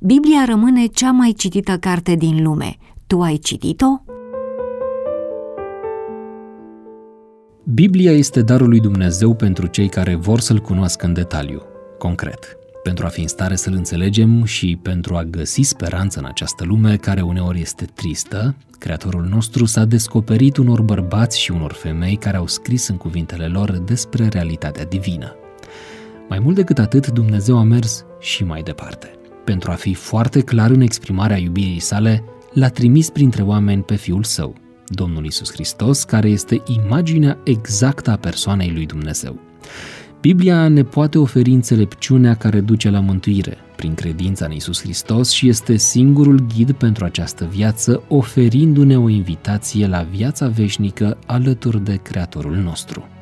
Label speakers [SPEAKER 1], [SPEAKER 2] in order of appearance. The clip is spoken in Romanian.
[SPEAKER 1] Biblia rămâne cea mai citită carte din lume. Tu ai citit-o?
[SPEAKER 2] Biblia este darul lui Dumnezeu pentru cei care vor să-L cunoască în detaliu, concret, pentru a fi în stare să-L înțelegem și pentru a găsi speranță în această lume care uneori este tristă. Creatorul nostru s-a descoperit unor bărbați și unor femei care au scris în cuvintele lor despre realitatea divină. Mai mult decât atât, Dumnezeu a mers și mai departe. Pentru a fi foarte clar în exprimarea iubirii sale, l-a trimis printre oameni pe Fiul Său, Domnul Iisus Hristos, care este imaginea exactă a persoanei lui Dumnezeu. Biblia ne poate oferi înțelepciunea care duce la mântuire prin credința în Iisus Hristos și este singurul ghid pentru această viață, oferindu-ne o invitație la viața veșnică alături de Creatorul nostru.